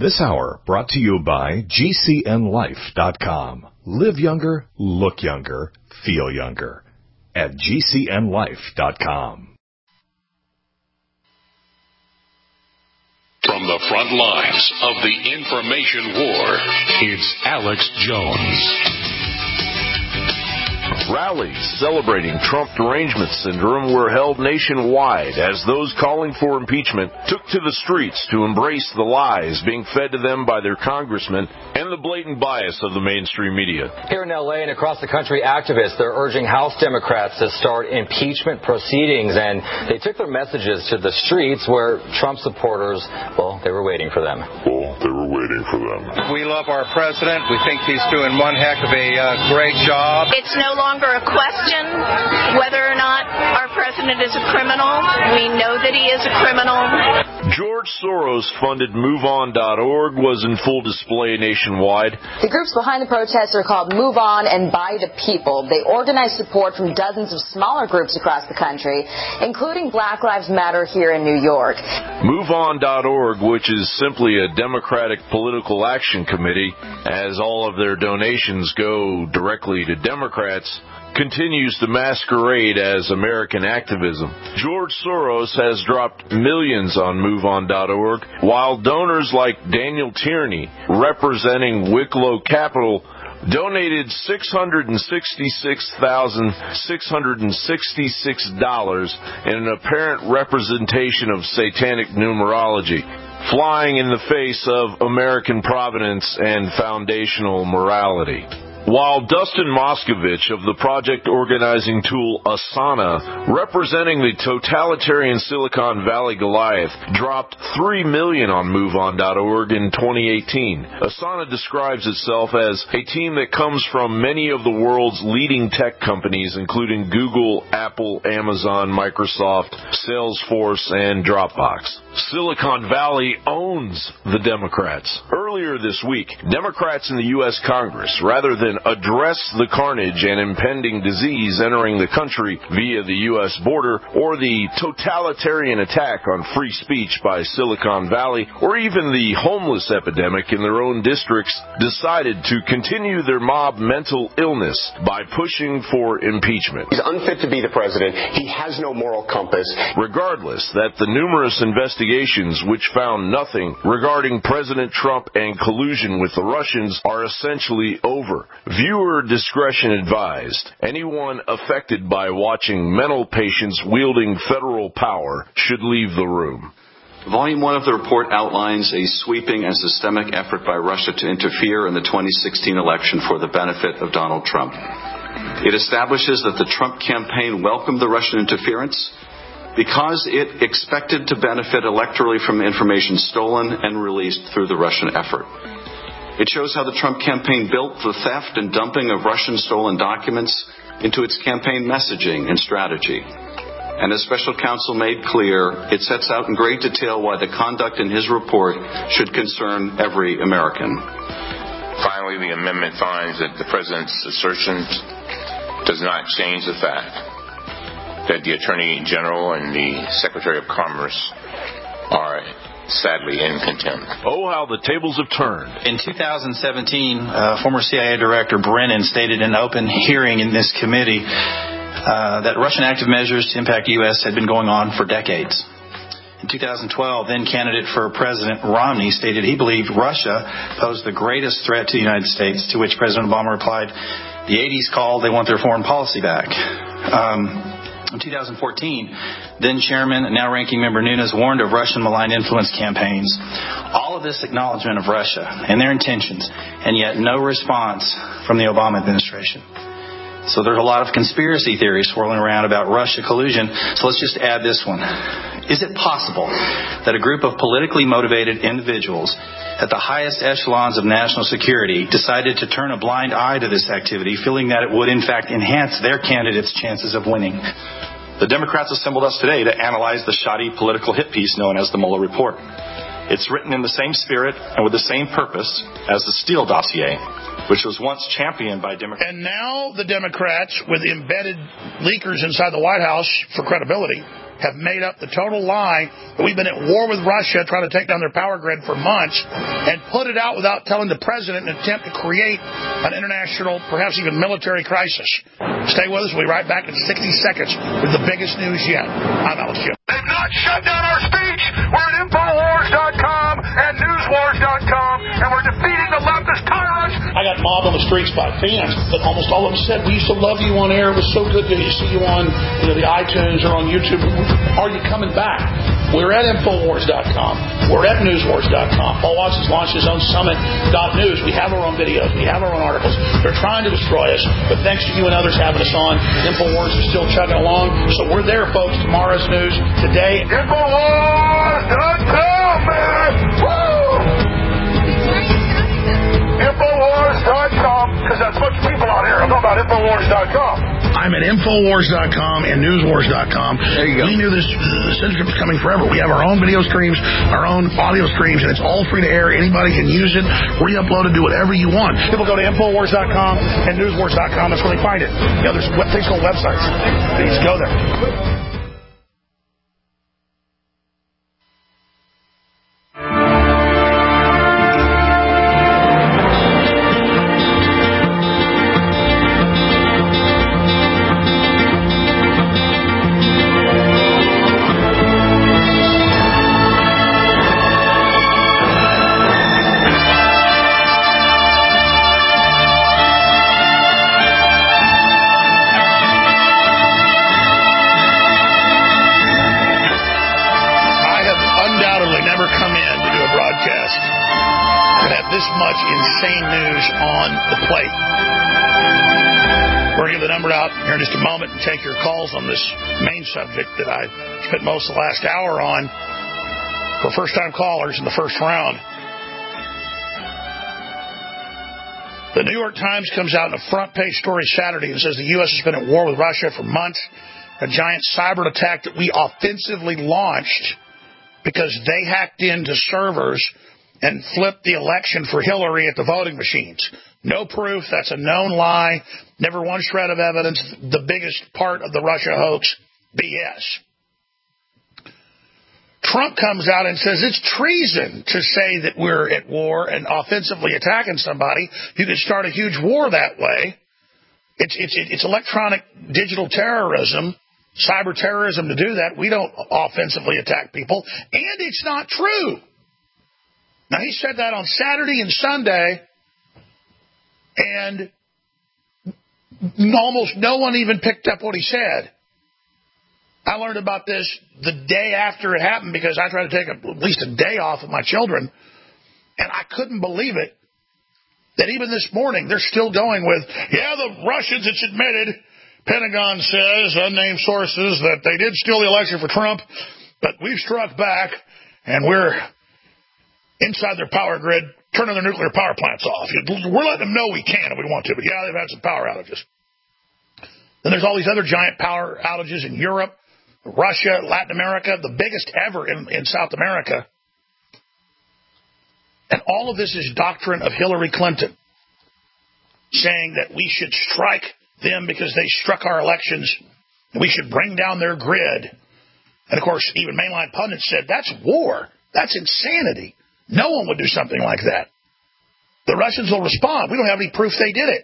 This hour brought to you by GCNLife.com. Live younger, look younger, feel younger at GCNLife.com. From the front lines of the information war, it's Alex Jones. Rallies celebrating Trump derangement syndrome were held nationwide as those calling for impeachment took to the streets to embrace the lies being fed to them by their congressmen and the blatant bias of the mainstream media. Here in L.A. and across the country, activists, they're urging House Democrats to start impeachment proceedings, and they took their messages to the streets where Trump supporters, they were waiting for them. We love our president. We think he's doing one heck of a great job. It's no longer a question whether or not our president is a criminal. We know that he is a criminal. George Soros-funded MoveOn.org was in full display nationwide. The groups behind the protests are called Move On and By the People. They organize support from dozens of smaller groups across the country, including Black Lives Matter here in New York. MoveOn.org, which is simply a Democratic political action committee, as all of their donations go directly to Democrats, continues to masquerade as American activism. George Soros has dropped millions on MoveOn.org, while donors like Daniel Tierney, representing Wicklow Capital, donated $666,666 in an apparent representation of satanic numerology, flying in the face of American providence and foundational morality. While Dustin Moskovich of the project organizing tool Asana, representing the totalitarian Silicon Valley Goliath, dropped $3 million on MoveOn.org in 2018. Asana describes itself as a team that comes from many of the world's leading tech companies, including Google, Apple, Amazon, Microsoft, Salesforce, and Dropbox. Silicon Valley owns the Democrats. Earlier this week, Democrats in the U.S. Congress, rather than address the carnage and impending disease entering the country via the U.S. border, or the totalitarian attack on free speech by Silicon Valley, or even the homeless epidemic in their own districts, decided to continue their mob mental illness by pushing for impeachment. He's unfit to be the president. He has no moral compass. Regardless that the numerous investigations which found nothing regarding President Trump and collusion with the Russians are essentially over. Viewer discretion advised. Anyone affected by watching mental patients wielding federal power should leave the room. Volume 1 of the report outlines a sweeping and systemic effort by Russia to interfere in the 2016 election for the benefit of Donald Trump. It establishes that the Trump campaign welcomed the Russian interference because it expected to benefit electorally from information stolen and released through the Russian effort. It shows how the Trump campaign built the theft and dumping of Russian-stolen documents into its campaign messaging and strategy. And as special counsel made clear, it sets out in great detail why the conduct in his report should concern every American. Finally, the amendment finds that the President's assertions does not change the fact that the Attorney General and the Secretary of Commerce are sadly in contempt. Oh, how the tables have turned. In 2017, former CIA Director Brennan stated in an open hearing in this committee that Russian active measures to impact the U.S. had been going on for decades. In 2012, then candidate for President Romney stated he believed Russia posed the greatest threat to the United States, to which President Obama replied, the 80s called, they want their foreign policy back. In 2014, then Chairman and now Ranking Member Nunes warned of Russian malign influence campaigns. All of this acknowledgement of Russia and their intentions, and yet no response from the Obama administration. So there's a lot of conspiracy theories swirling around about Russia collusion. So let's just add this one. Is it possible that a group of politically motivated individuals at the highest echelons of national security decided to turn a blind eye to this activity, feeling that it would in fact enhance their candidate's chances of winning? The Democrats assembled us today to analyze the shoddy political hit piece known as the Mueller report. It's written in the same spirit and with the same purpose as the Steele dossier, which was once championed by Democrats. And now the Democrats, with embedded leakers inside the White House for credibility, have made up the total lie that we've been at war with Russia, trying to take down their power grid for months, and put it out without telling the president in an attempt to create an international, perhaps even military crisis. Stay with us. We'll be right back in 60 seconds with the biggest news yet. I'm Alex Jones. They've not shut down our speech. We're at Infowars.com and Newswars.com, and we're defeating the leftist tyrants. I got mobbed on the streets by fans, but almost all of them said, we used to love you on air. It was so good to see you on the iTunes or on YouTube. Are you coming back? We're at Infowars.com. We're at Newswars.com. Paul Watson's launched his own Summit.news. We have our own videos. We have our own articles. They're trying to destroy us, but thanks to you and others having us on, Infowars is still chugging along. So we're there, folks. Tomorrow's news today. Infowars.com, man! Woo! Infowars.com, because that's a bunch of people out here. I'm talking about Infowars.com. I'm at Infowars.com and Newswars.com. There you go. We knew this censorship was coming forever. We have our own video streams, our own audio streams, and it's all free to air. Anybody can use it, re-upload it, do whatever you want. People go to Infowars.com and Newswars.com. That's where they find it. There's things called websites. Please go there. Insane news on the plate. We're going to give the number out here in just a moment and take your calls on this main subject that I spent most of the last hour on for first-time callers in the first round. The New York Times comes out in a front-page story Saturday and says the U.S. has been at war with Russia for months, a giant cyber attack that we offensively launched because they hacked into servers and flipped the election for Hillary at the voting machines. No proof. That's a known lie. Never one shred of evidence. The biggest part of the Russia hoax, BS. Trump comes out and says it's treason to say that we're at war and offensively attacking somebody. You could start a huge war that way. It's electronic digital terrorism, cyber terrorism to do that. We don't offensively attack people. And it's not true. Now, he said that on Saturday and Sunday, and almost no one even picked up what he said. I learned about this the day after it happened because I tried to take at least a day off of my children, and I couldn't believe it that even this morning they're still going with, the Russians, it's admitted, Pentagon says, unnamed sources, that they did steal the election for Trump, but we've struck back, and we're inside their power grid, turning their nuclear power plants off. We're letting them know we can if we want to, but they've had some power outages. Then there's all these other giant power outages in Europe, Russia, Latin America, the biggest ever in South America. And all of this is doctrine of Hillary Clinton, saying that we should strike them because they struck our elections, and we should bring down their grid. And, of course, even mainline pundits said, that's war. That's insanity. No one would do something like that. The Russians will respond. We don't have any proof they did it.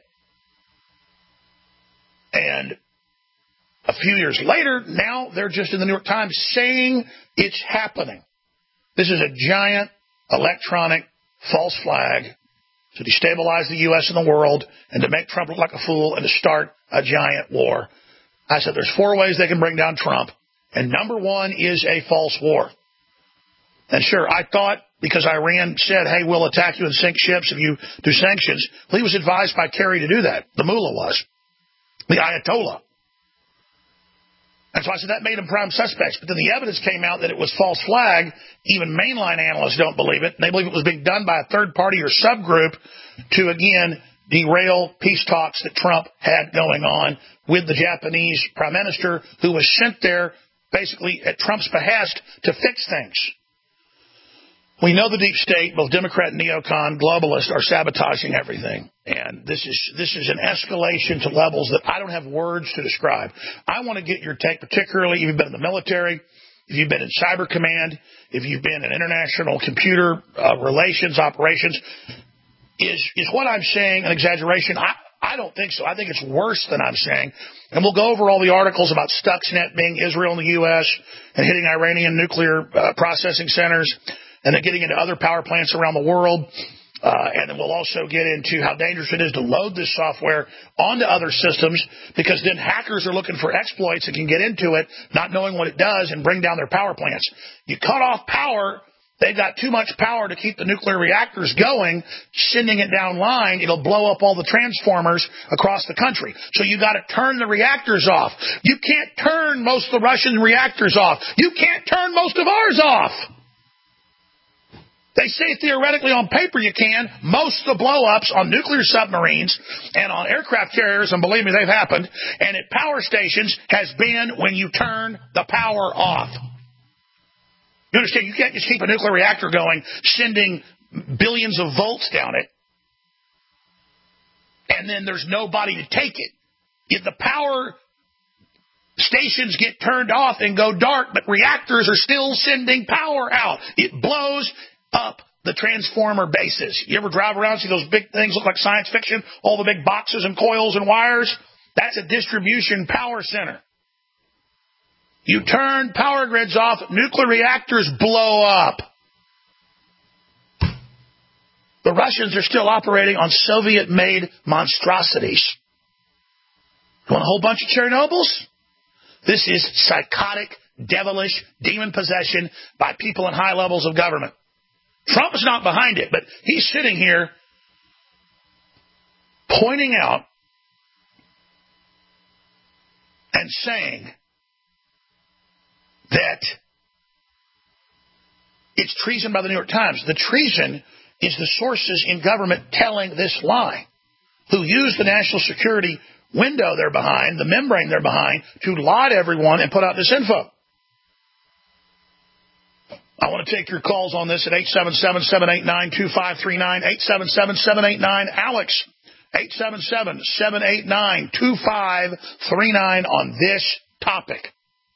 And a few years later, now they're just in the New York Times saying it's happening. This is a giant electronic false flag to destabilize the U.S. and the world and to make Trump look like a fool and to start a giant war. I said there's 4 ways they can bring down Trump, and number 1 is a false war. And sure, I thought because Iran said, hey, we'll attack you and sink ships if you do sanctions. Well, he was advised by Kerry to do that. The mullah was. The Ayatollah. And so I said that made them prime suspects. But then the evidence came out that it was false flag. Even mainline analysts don't believe it. They believe it was being done by a third party or subgroup to, again, derail peace talks that Trump had going on with the Japanese prime minister, who was sent there basically at Trump's behest to fix things. We know the deep state, both Democrat and neocon globalists, are sabotaging everything. And this is an escalation to levels that I don't have words to describe. I want to get your take, particularly if you've been in the military, if you've been in cyber command, if you've been in international computer relations operations. Is what I'm saying an exaggeration? I don't think so. I think it's worse than I'm saying. And we'll go over all the articles about Stuxnet being Israel and the U.S. and hitting Iranian nuclear processing centers, and then getting into other power plants around the world. And then we'll also get into how dangerous it is to load this software onto other systems, because then hackers are looking for exploits and can get into it, not knowing what it does, and bring down their power plants. You cut off power. They've got too much power to keep the nuclear reactors going, sending it down line. It'll blow up all the transformers across the country. So you got to turn the reactors off. You can't turn most of the Russian reactors off. You can't turn most of ours off. They say theoretically on paper you can. Most of the blow-ups on nuclear submarines and on aircraft carriers, and believe me, they've happened, and at power stations has been when you turn the power off. You understand? You can't just keep a nuclear reactor going, sending billions of volts down it, and then there's nobody to take it. If the power stations get turned off and go dark, but reactors are still sending power out, it blows up the transformer bases. You ever drive around and see those big things look like science fiction? All the big boxes and coils and wires? That's a distribution power center. You turn power grids off, nuclear reactors blow up. The Russians are still operating on Soviet-made monstrosities. You want a whole bunch of Chernobyls? This is psychotic, devilish, demon possession by people in high levels of government. Trump is not behind it, but he's sitting here pointing out and saying that it's treason by the New York Times. The treason is the sources in government telling this lie, who use the national security window they're behind, the membrane they're behind, to lie to everyone and put out this info. I want to take your calls on this at 877-789-2539, 877-789-ALEX, 877-789-2539 on this topic.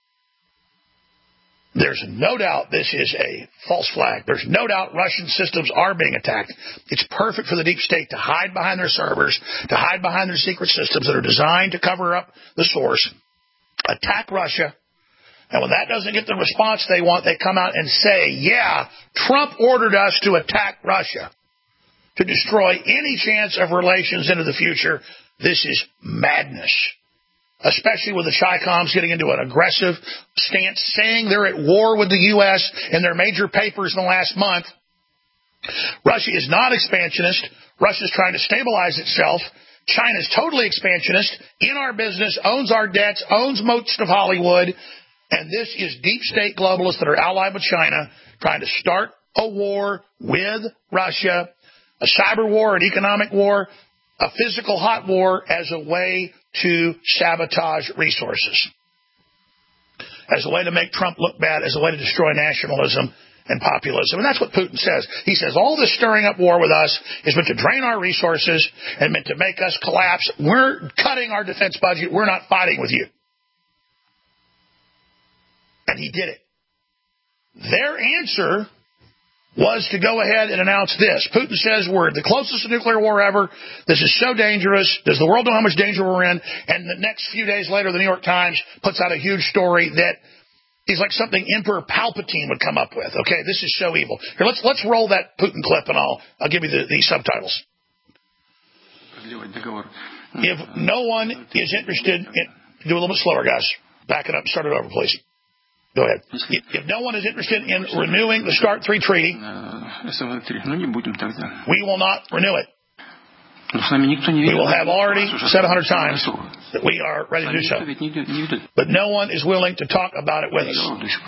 There's no doubt this is a false flag. There's no doubt Russian systems are being attacked. It's perfect for the deep state to hide behind their servers, to hide behind their secret systems that are designed to cover up the source, attack Russia, and when that doesn't get the response they want, they come out and say, yeah, Trump ordered us to attack Russia, to destroy any chance of relations into the future. This is madness. Especially with the Chi-Coms getting into an aggressive stance, saying they're at war with the U.S. in their major papers in the last month. Russia is not expansionist. Russia is trying to stabilize itself. China is totally expansionist, in our business, owns our debts, owns most of Hollywood. And this is deep state globalists that are allied with China, trying to start a war with Russia, a cyber war, an economic war, a physical hot war as a way to sabotage resources, as a way to make Trump look bad, as a way to destroy nationalism and populism. And that's what Putin says. He says all this stirring up war with us is meant to drain our resources and meant to make us collapse. We're cutting our defense budget. We're not fighting with you. And he did it. Their answer was to go ahead and announce this. Putin says we're the closest to nuclear war ever. This is so dangerous. Does the world know how much danger we're in? And the next few days later, the New York Times puts out a huge story that is like something Emperor Palpatine would come up with. Okay, this is so evil. Here, let's roll that Putin clip, and I'll give you the subtitles. If no one is interested in... Do a little bit slower, guys. Back it up. Start it over, please. Go ahead. If no one is interested in renewing the START 3 treaty, we will not renew it. We will have already said 100 times that we are ready to do so. But no one is willing to talk about it with us.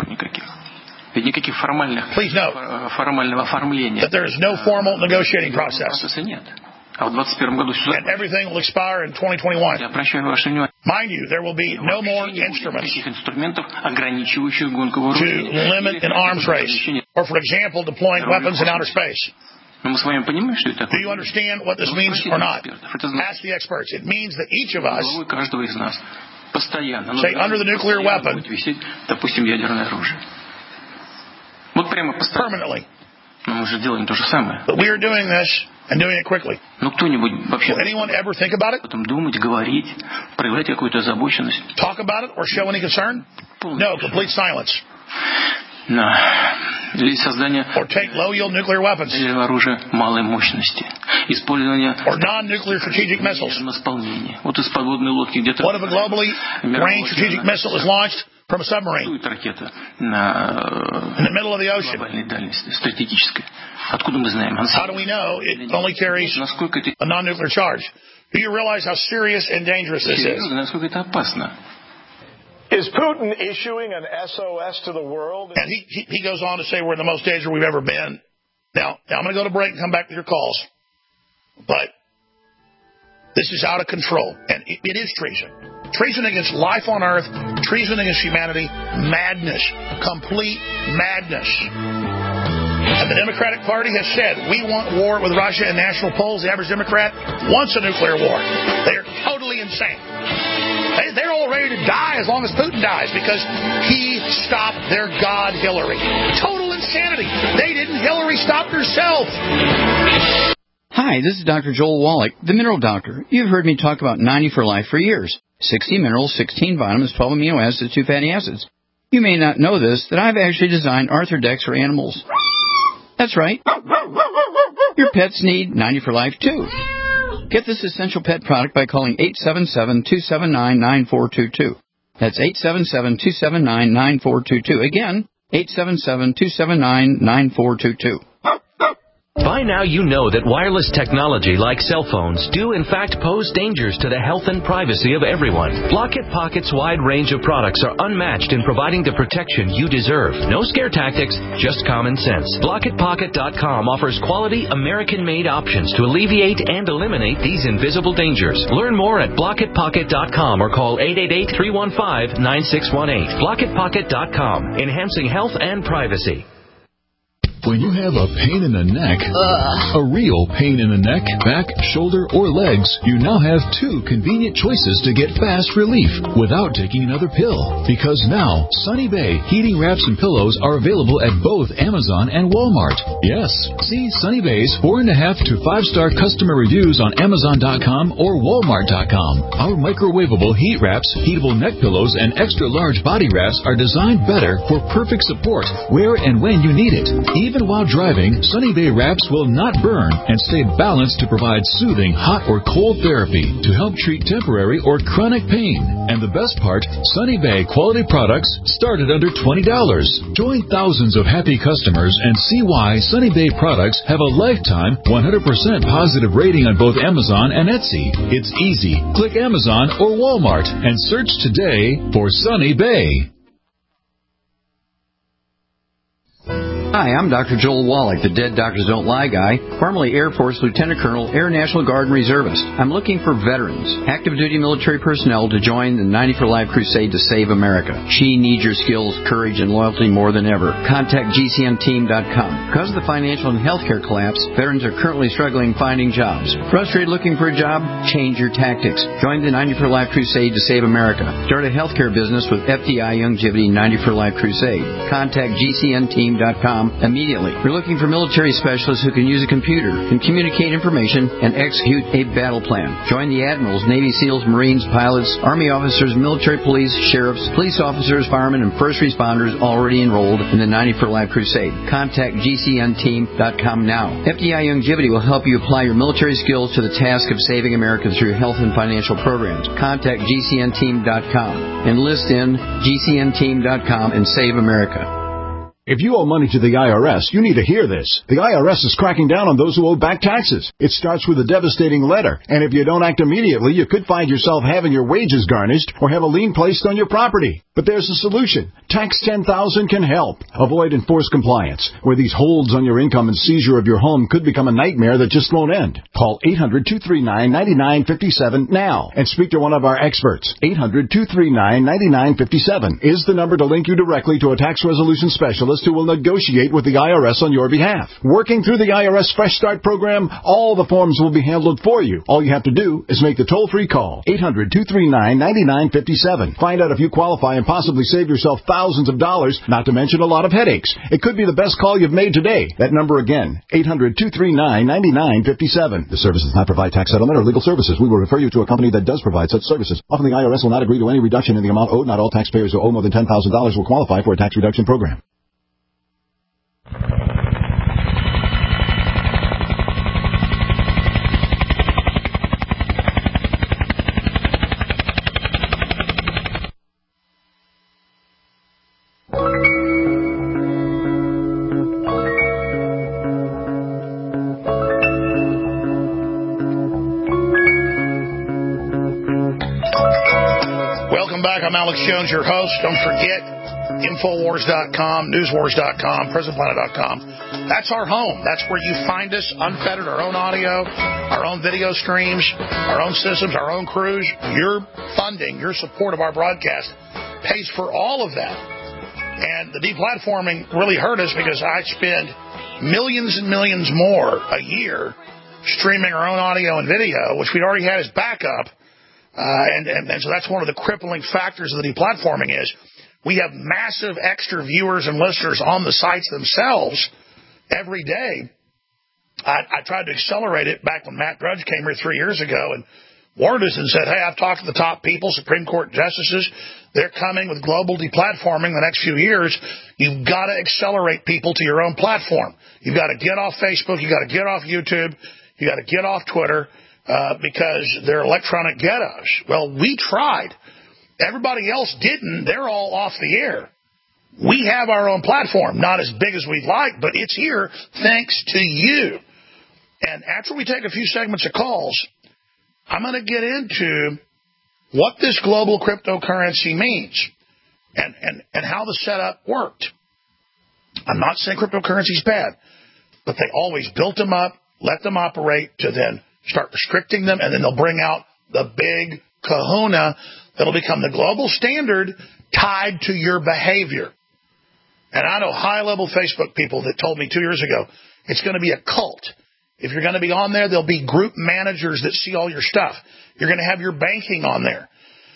Please note that there is no formal negotiating process. And everything will expire in 2021. Mind you, there will be no more instruments to limit an arms race. Or, for example, deploying weapons in outer space. Do you understand what this means or not? Ask the experts. It means that each of us, say, under the nuclear weapon, permanently. But we are doing this and doing it quickly. Will anyone ever think about it? Talk about it or show any concern? No, complete silence. Or take low-yield nuclear weapons. Or non-nuclear strategic missiles. What if a globally range strategic missile is launched from a submarine in the middle of the ocean? How do we know it only carries a non-nuclear charge? Do you realize how serious and dangerous this is? Is Putin issuing an SOS to the world? And he goes on to say we're in the most danger we've ever been. Now I'm going to go to break and come back to your calls. But this is out of control. And it is treason. Treason against life on earth. Treason against humanity. Madness. Complete madness. And the Democratic Party has said, we want war with Russia and national polls. The average Democrat wants a nuclear war. They are totally insane. They're all ready to die as long as Putin dies because he stopped their god Hillary. Total insanity. They didn't. Hillary stopped herself. Hi, this is Dr. Joel Wallach, the Mineral Doctor. You've heard me talk about 90 for Life for years. 60 minerals, 16 vitamins, 12 amino acids, 2 fatty acids. You may not know this, that I've actually designed Arthrodex for animals. That's right. Your pets need 90 for Life, too. Get this essential pet product by calling 877-279-9422. That's 877-279-9422. Again, 877-279-9422. By now you know that wireless technology like cell phones do in fact pose dangers to the health and privacy of everyone. Blockit Pocket's wide range of products are unmatched in providing the protection you deserve. No scare tactics, just common sense. BlockitPocket.com offers quality American-made options to alleviate and eliminate these invisible dangers. Learn more at BlockitPocket.com or call 888-315-9618. BlockitPocket.com, enhancing health and privacy. When you have a pain in the neck, a real pain in the neck, back, shoulder, or legs, you now have 2 convenient choices to get fast relief without taking another pill. Because now, Sunny Bay heating wraps and pillows are available at both Amazon and Walmart. Yes, see Sunny Bay's 4.5 to 5-star customer reviews on Amazon.com or Walmart.com. Our microwavable heat wraps, heatable neck pillows, and extra large body wraps are designed better for perfect support where and when you need it. Even while driving, Sunny Bay wraps will not burn and stay balanced to provide soothing hot or cold therapy to help treat temporary or chronic pain. And the best part, Sunny Bay quality products start at under $20. Join thousands of happy customers and see why Sunny Bay products have a lifetime 100% positive rating on both Amazon and Etsy. It's easy. Click Amazon or Walmart and search today for Sunny Bay. Hi, I'm Dr. Joel Wallach, the Dead Doctors Don't Lie guy, formerly Air Force Lieutenant Colonel, Air National Guard and Reservist. I'm looking for veterans, active duty military personnel to join the 90 for Life crusade to save America. She needs your skills, courage, and loyalty more than ever. Contact GCNteam.com. Because of the financial and healthcare collapse, veterans are currently struggling finding jobs. Frustrated looking for a job? Change your tactics. Join the 90 for Life crusade to save America. Start a healthcare business with FDI Youngevity 90 for Life crusade. Contact GCNteam.com immediately. We're looking for military specialists who can use a computer, can communicate information, and execute a battle plan. Join the admirals, Navy SEALs, Marines, pilots, Army officers, military police, sheriffs, police officers, firemen, and first responders already enrolled in the 90 for Life crusade. Contact GCNteam.com now. FDI Youngevity will help you apply your military skills to the task of saving America through health and financial programs. Contact GCNteam.com. Enlist in GCNteam.com and save America. If you owe money to the IRS, you need to hear this. The IRS is cracking down on those who owe back taxes. It starts with a devastating letter, and if you don't act immediately, you could find yourself having your wages garnished or have a lien placed on your property. But there's a solution. Tax 10,000 can help. Avoid enforced compliance, where these holds on your income and seizure of your home could become a nightmare that just won't end. Call 800-239-9957 now and speak to one of our experts. 800-239-9957 is the number to link you directly to a tax resolution specialist specialist who will negotiate with the IRS on your behalf. Working through the IRS Fresh Start program, all the forms will be handled for you. All you have to do is make the toll-free call, 800-239-9957. Find out if you qualify and possibly save yourself thousands of dollars, not to mention a lot of headaches. It could be the best call you've made today. That number again, 800-239-9957. The service does not provide tax settlement or legal services. We will refer you to a company that does provide such services. Often the IRS will not agree to any reduction in the amount owed. Not all taxpayers who owe more than $10,000 will qualify for a tax reduction program. I'm Alex Jones, your host. Don't forget, Infowars.com, Newswars.com, PrisonPlanet.com. That's our home. That's where you find us, unfettered, our own audio, our own video streams, our own systems, our own crews. Your funding, your support of our broadcast pays for all of that. And the deplatforming really hurt us because I spend millions and millions more a year streaming our own audio and video, which we'd already had as backup. And so that's one of the crippling factors of the deplatforming is we have massive extra viewers and listeners on the sites themselves every day. I tried to accelerate it back when Matt Drudge came here 3 years ago and warned us and said, hey, I've talked to the top people, Supreme Court justices. They're coming with global deplatforming the next few years. You've got to accelerate people to your own platform. You've got to get off Facebook. You've got to get off YouTube. You've got to get off Twitter. Because they're electronic ghettos. Well, we tried. Everybody else didn't. They're all off the air. We have our own platform, not as big as we'd like, but it's here thanks to you. And after we take a few segments of calls, I'm going to get into what this global cryptocurrency means and how the setup worked. I'm not saying cryptocurrency is bad, but they always built them up, let them operate to then start restricting them, and then they'll bring out the big kahuna that'll become the global standard tied to your behavior. And I know high-level Facebook people that told me 2 years ago, it's going to be a cult. If you're going to be on there, there'll be group managers that see all your stuff. You're going to have your banking on there.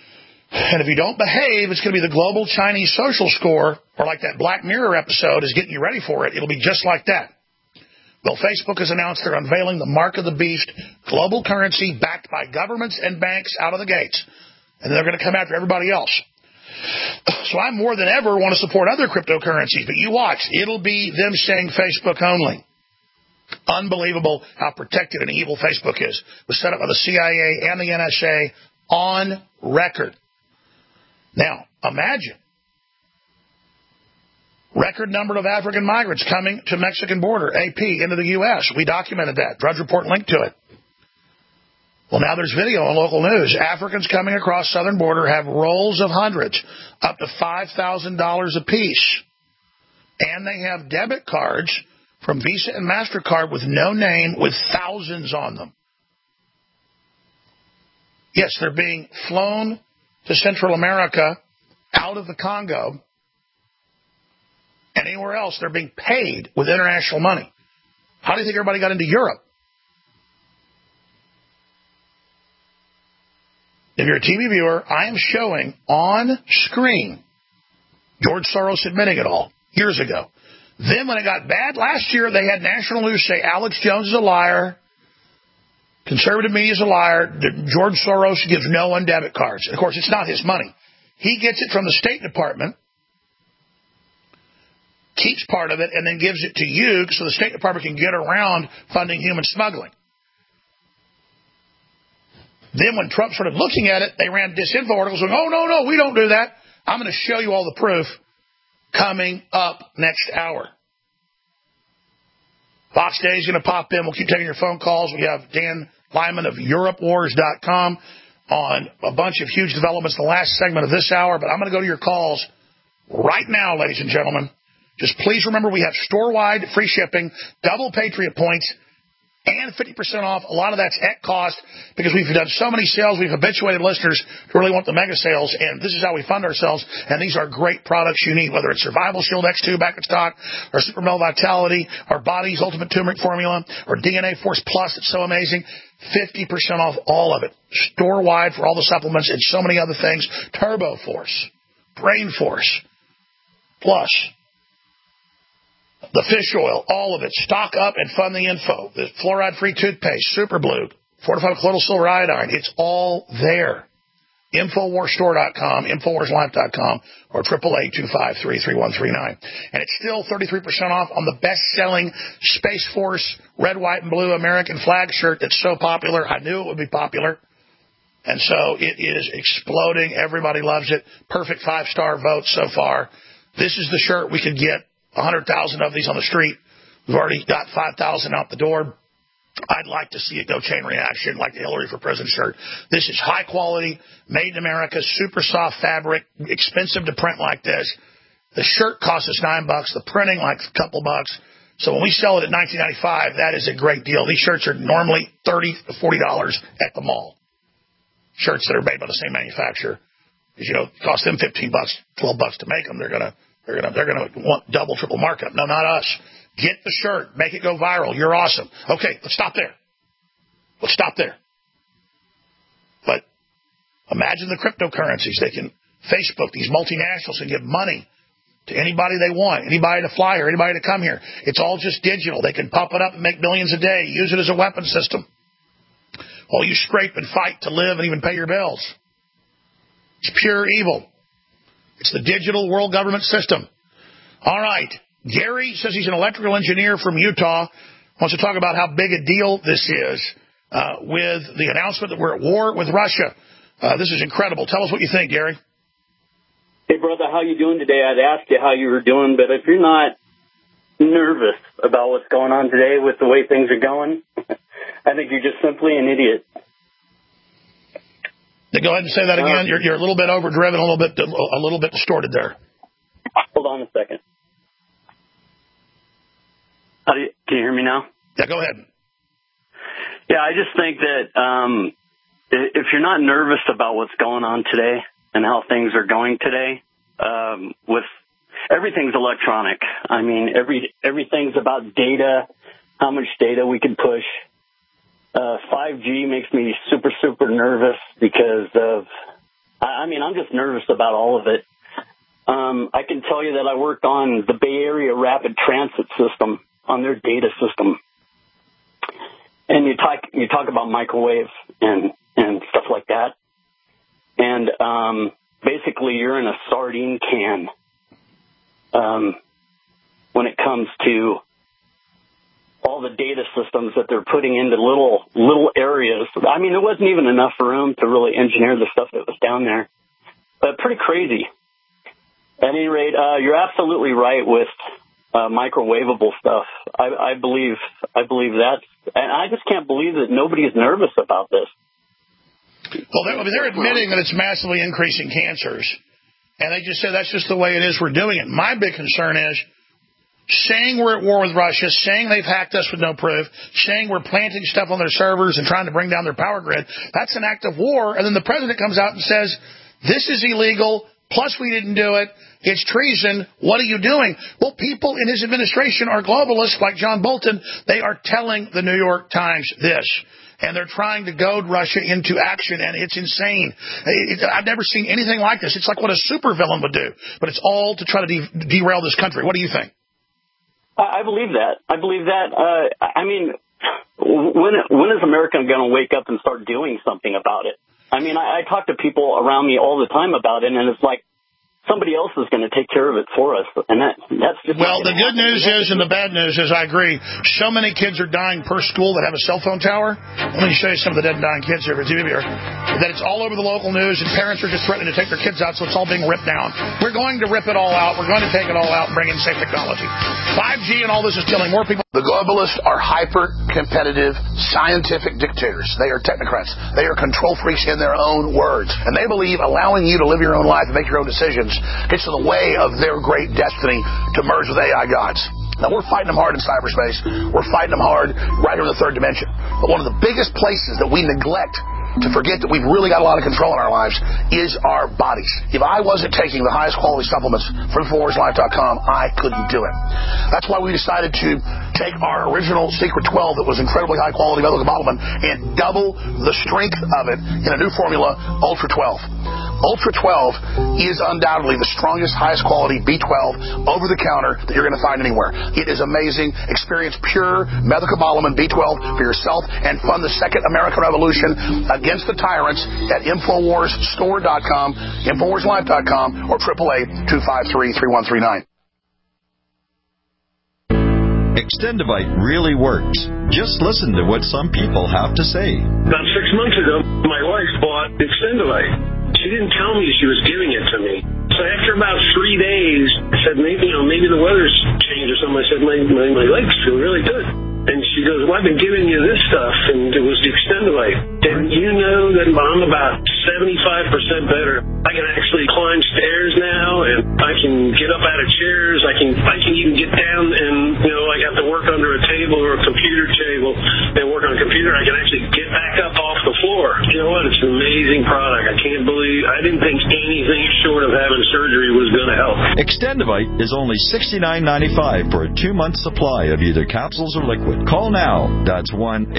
And if you don't behave, it's going to be the global Chinese social score, or like that Black Mirror episode is getting you ready for it. It'll be just like that. Well, Facebook has announced they're unveiling the mark of the beast, global currency backed by governments and banks out of the gates. And they're going to come after everybody else. So I more than ever want to support other cryptocurrencies, but you watch. It'll be them saying Facebook only. Unbelievable how protected and evil Facebook is. It was set up by the CIA and the NSA on record. Now, imagine. Record number of African migrants coming to Mexican border, AP, into the U.S. We documented that. Drudge Report linked to it. Well, now there's video on local news. Africans coming across southern border have rolls of hundreds, up to $5,000 apiece. And they have debit cards from Visa and MasterCard with no name, with thousands on them. Yes, they're being flown to Central America, out of the Congo, and anywhere else, they're being paid with international money. How do you think everybody got into Europe? If you're a TV viewer, I am showing on screen George Soros admitting it all years ago. Then when it got bad last year, they had national news say Alex Jones is a liar, conservative media is a liar, George Soros gives no one debit cards. Of course, it's not his money. He gets it from the State Department, keeps part of it, and then gives it to you so the State Department can get around funding human smuggling. Then when Trump started looking at it, they ran disinfo articles going, oh, no, we don't do that. I'm going to show you all the proof coming up next hour. Fox Day is going to pop in. We'll keep taking your phone calls. We have Dan Lyman of EuropeWars.com on a bunch of huge developments in the last segment of this hour, but I'm going to go to your calls right now, ladies and gentlemen. Just please remember we have store-wide free shipping, double Patriot points, and 50% off. A lot of that's at cost because we've done so many sales. We've habituated listeners to really want the mega sales, and this is how we fund ourselves. And these are great products you need, whether it's Survival Shield X2 back in stock, or Super Male Vitality, or Body's Ultimate Turmeric Formula, or DNA Force Plus. It's so amazing. 50% off all of it. Store-wide for all the supplements and so many other things. Turbo Force, Brain Force, Plus, the fish oil, all of it. Stock up and fund the info. The fluoride-free toothpaste, Super Blue, fortified colloidal silver iodine. It's all there. InfoWarsStore.com, InfoWarsLife.com, or 888-253-3139. And it's still 33% off on the best-selling Space Force red, white, and blue American flag shirt that's so popular. I knew it would be popular. And so it is exploding. Everybody loves it. Perfect 5-star vote so far. This is the shirt we could get 100,000 of these on the street. We've already got 5,000 out the door. I'd like to see it go chain reaction like the Hillary for President shirt. This is high quality, made in America, super soft fabric, expensive to print like this. The shirt costs us $9, the printing like a couple bucks. So when we sell it at $19.95, that is a great deal. These shirts are normally $30 to $40 at the mall. Shirts that are made by the same manufacturer. Because, it costs them $15, $12 to make them. They're gonna want double, triple markup. No, not us. Get the shirt. Make it go viral. You're awesome. Okay, let's stop there. But imagine the cryptocurrencies. They can Facebook, these multinationals, and give money to anybody they want, anybody to fly here, anybody to come here. It's all just digital. They can pop it up and make millions a day. Use it as a weapon system. While you scrape and fight to live and even pay your bills. It's pure evil. It's the digital world government system. All right. Gary says he's an electrical engineer from Utah. Wants to talk about how big a deal this is with the announcement that we're at war with Russia. This is incredible. Tell us what you think, Gary. Hey, brother, how you doing today? I'd ask you how you were doing, but if you're not nervous about what's going on today with the way things are going, I think you're just simply an idiot. Go ahead and say that again. You're a little bit overdriven, a little bit distorted there. Hold on a second. Can you hear me now? Yeah, go ahead. Yeah, I just think that if you're not nervous about what's going on today and how things are going today, with everything's electronic. I mean, everything's about data, how much data we can push. 5G makes me super, super nervous because I'm just nervous about all of it. I can tell you that I worked on the Bay Area Rapid Transit System, on their data system. And you talk about microwave and stuff like that. And basically you're in a sardine can when it comes to all the data systems that they're putting into little areas. I mean, there wasn't even enough room to really engineer the stuff that was down there. But pretty crazy. At any rate, you're absolutely right with microwavable stuff. I believe that, and I just can't believe that nobody is nervous about this. Well, they're admitting that it's massively increasing cancers, and they just say that's just the way it is. We're doing it. My big concern is saying we're at war with Russia, saying they've hacked us with no proof, saying we're planting stuff on their servers and trying to bring down their power grid. That's an act of war, and then the president comes out and says this is illegal. Plus, we didn't do it. It's treason. What are you doing? Well, people in his administration are globalists like John Bolton. They are telling the New York Times this. And they're trying to goad Russia into action, and it's insane. I've never seen anything like this. It's like what a supervillain would do. But it's all to try to derail this country. What do you think? I believe that. I mean, when is America going to wake up and start doing something about it? I mean, I talk to people around me all the time about it, and it's like somebody else is going to take care of it for us. And that's just... Well, the good news is, and the bad news is, I agree, so many kids are dying per school that have a cell phone tower. Let me show you some of the dead and dying kids here. That it's all over the local news, and parents are just threatening to take their kids out, so it's all being ripped down. We're going to rip it all out. We're going to take it all out and bring in safe technology. 5G and all this is killing more people. The globalists are hyper-competitive, scientific dictators. They are technocrats. They are control freaks in their own words. And they believe allowing you to live your own life and make your own decisions gets in the way of their great destiny to merge with AI gods. Now, we're fighting them hard in cyberspace. We're fighting them hard right here in the third dimension. But one of the biggest places that we neglect to forget that we've really got a lot of control in our lives is our bodies. If I wasn't taking the highest quality supplements from InfoWarsLife.com, I couldn't do it. That's why we decided to take our original Secret 12 that was incredibly high quality methylcobalamin and double the strength of it in a new formula, Ultra 12. Ultra 12 is undoubtedly the strongest, highest quality B12 over the counter that you're going to find anywhere. It is amazing. Experience pure methylcobalamin B12 for yourself and fund the second American Revolution against the tyrants at InfoWarsStore.com, InfoWarsLife.com, or 888-253-3139. Extendivite really works. Just listen to what some people have to say. About 6 months ago, my wife bought Extendivite. She didn't tell me she was giving it to me. So after about 3 days, I said, maybe the weather's changed or something. I said, my legs feel really good. And she goes, well, I've been giving you this stuff, and it was the Extendivite. And you know that I'm about 75% better. I can actually climb stairs now, and I can get up out of chairs. I can even get down and, like have to work under a table or a computer table and work on a computer. I can actually get back up off the floor. You know what? It's an amazing product. I didn't think anything short of having surgery was going to help. Extendivite is only $69.95 for a 2-month supply of either capsules or liquid. Call now. That's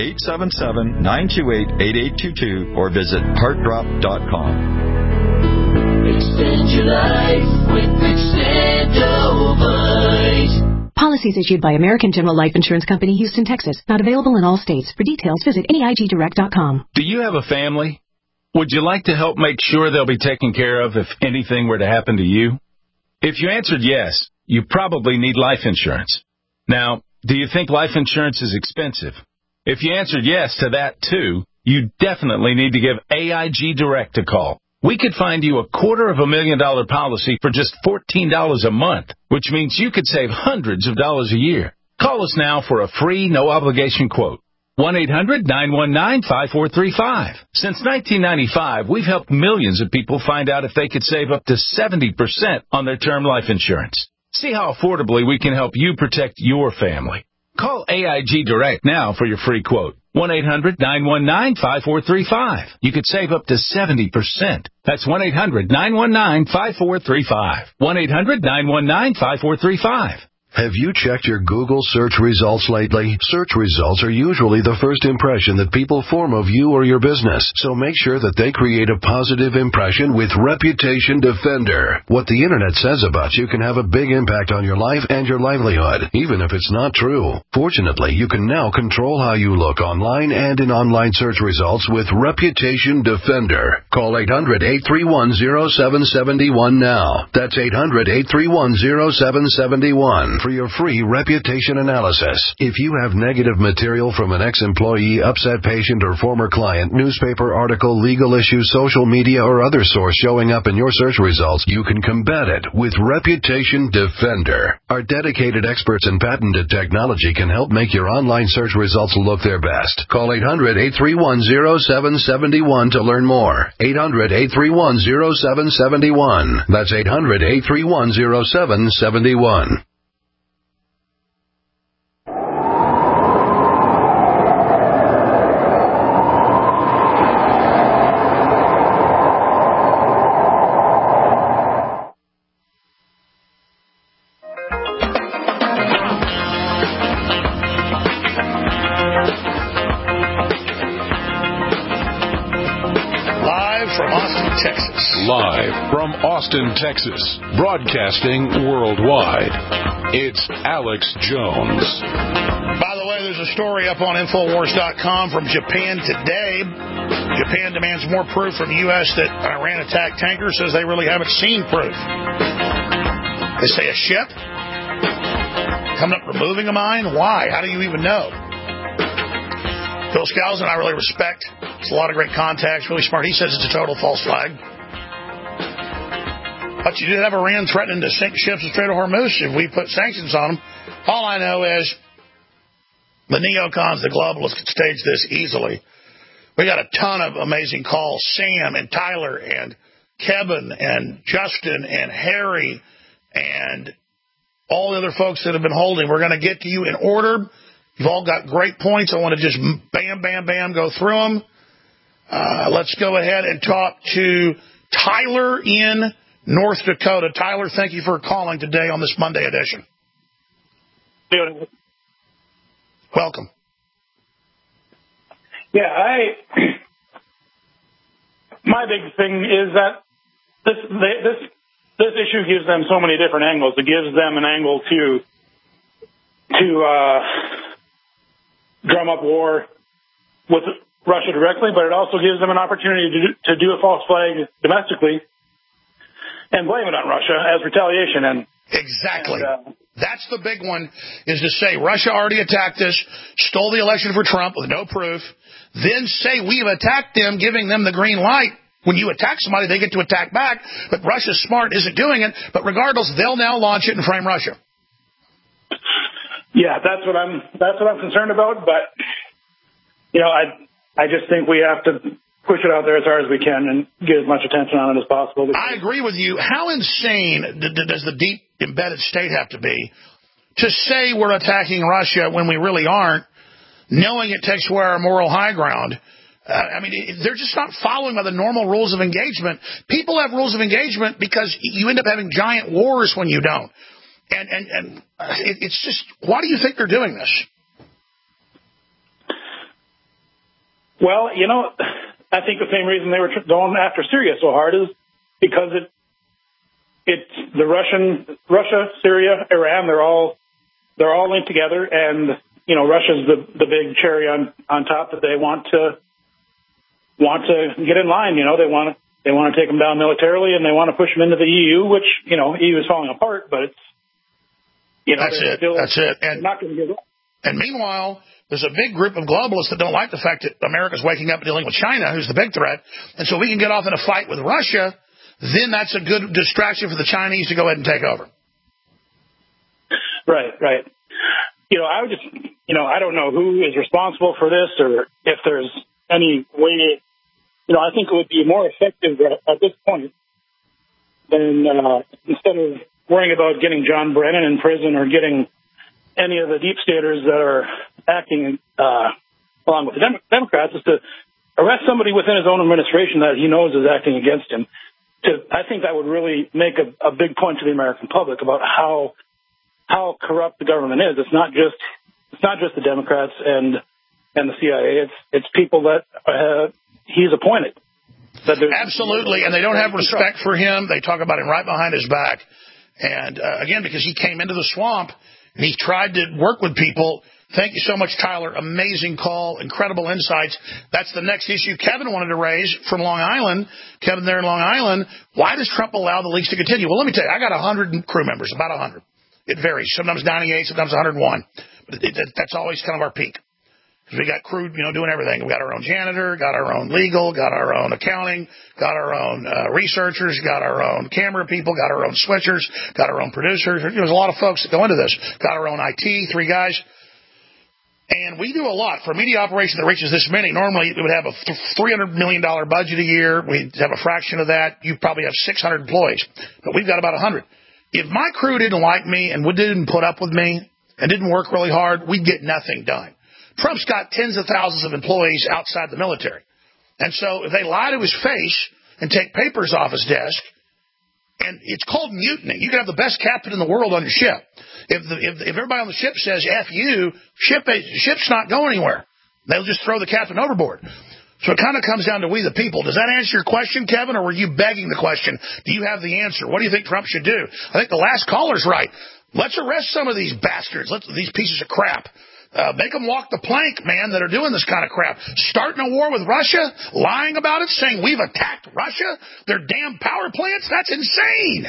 1-877-928-8822 or visit heartdrop.com. Extend your life with Extendivite. Policies issued by American General Life Insurance Company, Houston, Texas. Not available in all states. For details, visit AIGdirect.com. Do you have a family? Would you like to help make sure they'll be taken care of if anything were to happen to you? If you answered yes, you probably need life insurance. Now, do you think life insurance is expensive? If you answered yes to that, too, you definitely need to give AIG Direct a call. We could find you a $250,000 policy for just $14 a month, which means you could save hundreds of dollars a year. Call us now for a free, no-obligation quote. 1-800-919-5435. Since 1995, we've helped millions of people find out if they could save up to 70% on their term life insurance. See how affordably we can help you protect your family. Call AIG Direct now for your free quote. 1-800-919-5435. You could save up to 70%. That's 1-800-919-5435. 1-800-919-5435. Have you checked your Google search results lately? Search results are usually the first impression that people form of you or your business, so make sure that they create a positive impression with Reputation Defender. What the Internet says about you can have a big impact on your life and your livelihood, even if it's not true. Fortunately, you can now control how you look online and in online search results with Reputation Defender. Call 800-831-0771 now. That's 800-831-0771. For your free reputation analysis. If you have negative material from an ex-employee, upset patient, or former client, newspaper article, legal issue, social media, or other source showing up in your search results, you can combat it with Reputation Defender. Our dedicated experts in patented technology can help make your online search results look their best. Call 800-831-0771 to learn more. 800-831-0771. That's 800-831-0771. Live from Austin, Texas, broadcasting worldwide, it's Alex Jones. By the way, there's a story up on Infowars.com from Japan today. Japan demands more proof from the U.S. that Iran attacked tankers, says they really haven't seen proof. They say a ship coming up removing a mine? Why? How do you even know? Phil Skousen, I really respect. It's a lot of great contacts, really smart. He says it's a total false flag. But you did have Iran threatening to sink ships in the Strait of Hormuz if we put sanctions on them. All I know is the neocons, the globalists, could stage this easily. We got a ton of amazing calls. Sam and Tyler and Kevin and Justin and Harry and all the other folks that have been holding. We're going to get to you in order. You've all got great points. I want to just bam, bam, bam, go through them. Let's go ahead and talk to Tyler in North Dakota. Tyler, thank you for calling today on this Monday edition. Welcome. Yeah, my big thing is that this issue gives them so many different angles. It gives them an angle to drum up war with Russia directly, but it also gives them an opportunity to do a false flag domestically and blame it on Russia as retaliation. And exactly. That's the big one, is to say Russia already attacked us, stole the election for Trump with no proof, then say we've attacked them, giving them the green light. When you attack somebody, they get to attack back, but Russia's smart, isn't doing it. But regardless, they'll now launch it and frame Russia. Yeah, that's what I'm concerned about. But I just think we have to push it out there as hard as we can and get as much attention on it as possible. I agree with you. How insane does the deep embedded state have to be to say we're attacking Russia when we really aren't, knowing it takes away our moral high ground? They're just not following by the normal rules of engagement. People have rules of engagement because you end up having giant wars when you don't. And it's just, why do you think they're doing this? Well, I think the same reason they were going after Syria so hard is because it's the Russia, Syria, Iran, they're all linked together, and Russia's the big cherry on top that they want to get in line. They want to take them down militarily, and they want to push them into the EU, which EU is falling apart, but it's that's it. And not going to give up. And meanwhile, there's a big group of globalists that don't like the fact that America's waking up and dealing with China, who's the big threat. And so we can get off in a fight with Russia, then that's a good distraction for the Chinese to go ahead and take over. Right. I would just, I don't know who is responsible for this or if there's any way, I think it would be more effective at this point than instead of worrying about getting John Brennan in prison or getting any of the deep staters that are acting along with the Democrats, is to arrest somebody within his own administration that he knows is acting against him. I think that would really make a big point to the American public about how corrupt the government is. It's not just the Democrats and the CIA. It's people that he's appointed. Absolutely, and they don't have respect for him. They talk about him right behind his back. And again, because he came into the swamp and he tried to work with people. Thank you so much, Tyler. Amazing call. Incredible insights. That's the next issue Kevin wanted to raise from Long Island. Kevin there in Long Island. Why does Trump allow the leaks to continue? Well, let me tell you, I got 100 crew members, about 100. It varies. Sometimes 98, sometimes 101. But that's always kind of our peak. Because we got crew, doing everything. We got our own janitor, got our own legal, got our own accounting, got our own researchers, got our own camera people, got our own switchers, got our own producers. There's a lot of folks that go into this. Got our own IT, 3 guys. And we do a lot. For a media operation that reaches this many, normally it would have a $300 million budget a year. We'd have a fraction of that. You probably have 600 employees. But we've got about 100. If my crew didn't like me and didn't put up with me and didn't work really hard, we'd get nothing done. Trump's got tens of thousands of employees outside the military. And so if they lie to his face and take papers off his desk, and it's called mutiny. You can have the best captain in the world on your ship. If everybody on the ship says F you, ship's not going anywhere. They'll just throw the captain overboard. So it kind of comes down to we the people. Does that answer your question, Kevin, or were you begging the question? Do you have the answer? What do you think Trump should do? I think the last caller's right. Let's arrest some of these bastards, these pieces of crap. Make them walk the plank, man, that are doing this kind of crap. Starting a war with Russia, lying about it, saying we've attacked Russia, their damn power plants, that's insane.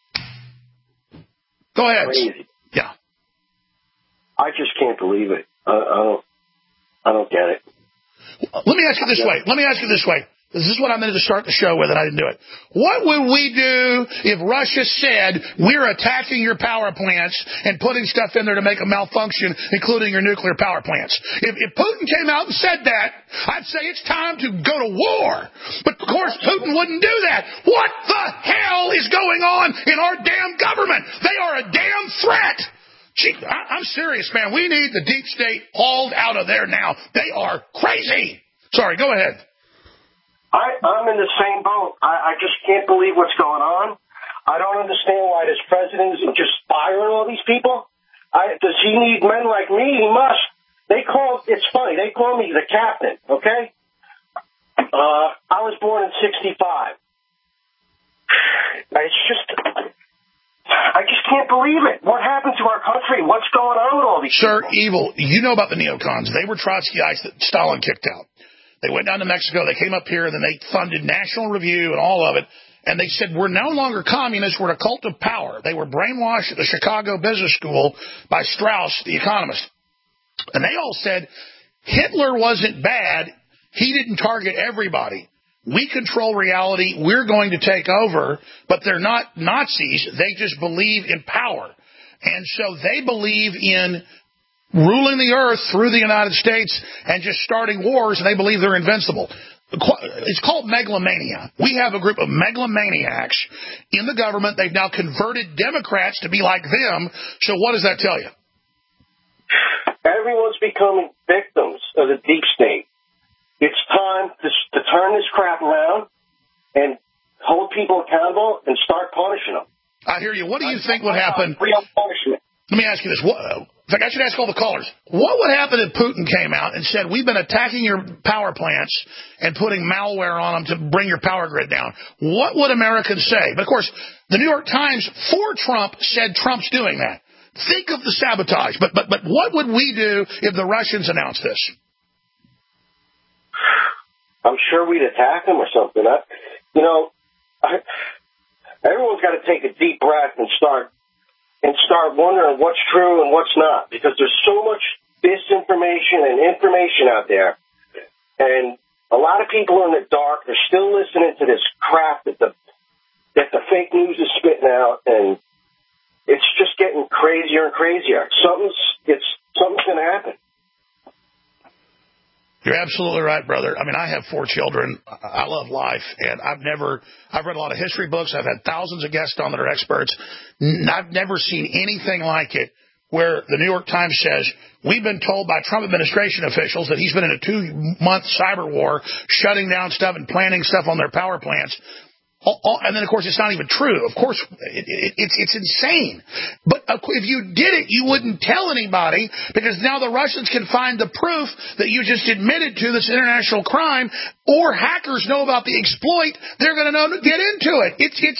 Go ahead. Crazy. Yeah. I just can't believe it. I don't get it. Let me ask you this way. This is what I meant to start the show with, and I didn't do it. What would we do if Russia said, we're attacking your power plants and putting stuff in there to make them malfunction, including your nuclear power plants? If Putin came out and said that, I'd say it's time to go to war. But, of course, Putin wouldn't do that. What the hell is going on in our damn government? They are a damn threat. Gee, I'm serious, man. We need the deep state hauled out of there now. They are crazy. Sorry, go ahead. I'm in the same boat. I just can't believe what's going on. I don't understand why this president isn't just firing all these people. Does he need men like me? He must. It's funny, they call me the captain, okay? I was born in 65. I just can't believe it. What happened to our country? What's going on with all these people? Sir, evil. You know about the neocons. They were Trotskyites that Stalin kicked out. They went down to Mexico, they came up here, and then they funded National Review and all of it, and they said, we're no longer communists, we're a cult of power. They were brainwashed at the Chicago Business School by Strauss, the economist. And they all said, Hitler wasn't bad, he didn't target everybody. We control reality, we're going to take over, but they're not Nazis, they just believe in power. And so they believe in ruling the earth through the United States and just starting wars, and they believe they're invincible. It's called megalomania. We have a group of megalomaniacs in the government. They've now converted Democrats to be like them. So what does that tell you? Everyone's becoming victims of the deep state. It's time to turn this crap around and hold people accountable and start punishing them. I hear you. What do you think would happen? Real punishment. Let me ask you this. In fact, I should ask all the callers. What would happen if Putin came out and said, we've been attacking your power plants and putting malware on them to bring your power grid down? What would Americans say? But, of course, the New York Times, for Trump, said Trump's doing that. Think of the sabotage. But what would we do if the Russians announced this? I'm sure we'd attack them or something. Everyone's got to take a deep breath and start wondering what's true and what's not, because there's so much disinformation and information out there, and a lot of people in the dark are still listening to this crap that the fake news is spitting out, and it's just getting crazier and crazier. Something's going to happen. You're absolutely right, brother. I mean, I have 4 children. I love life, and I've read a lot of history books. I've had thousands of guests on that are experts. I've never seen anything like it where the New York Times says, we've been told by Trump administration officials that he's been in a 2-month cyber war, shutting down stuff and planning stuff on their power plants. And then, of course, it's not even true. Of course, it's insane. But if you did it, you wouldn't tell anybody, because now the Russians can find the proof that you just admitted to this international crime, or hackers know about the exploit. They're going to know to get into it.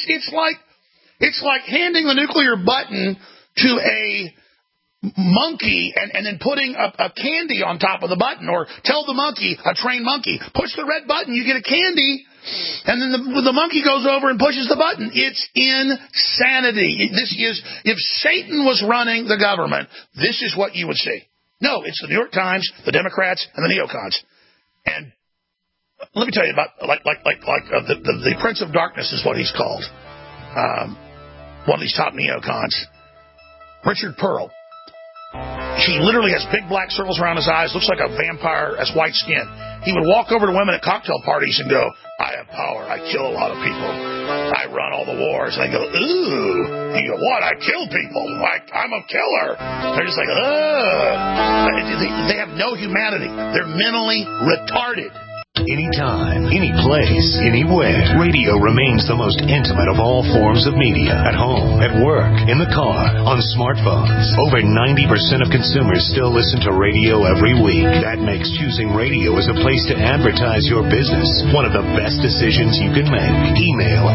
It's like handing the nuclear button to a monkey and then putting a candy on top of the button, or tell the monkey, a trained monkey, push the red button, you get a candy. And then the monkey goes over and pushes the button. It's insanity. If Satan was running the government, this is what you would see. No, it's the New York Times, the Democrats, and the neocons. And let me tell you about the Prince of Darkness is what he's called. One of these top neocons, Richard Pearl. He literally has big black circles around his eyes, looks like a vampire, has white skin. He would walk over to women at cocktail parties and go, I have power, I kill a lot of people, I run all the wars. And they go, ooh, you go, what? I kill people, I'm a killer. They're just like, ugh. They have no humanity. They're mentally retarded. Anytime, any place, anywhere. Radio remains the most intimate of all forms of media. At home, at work, in the car, on smartphones. Over 90% of consumers still listen to radio every week. That makes choosing radio as a place to advertise your business one of the best decisions you can make. Email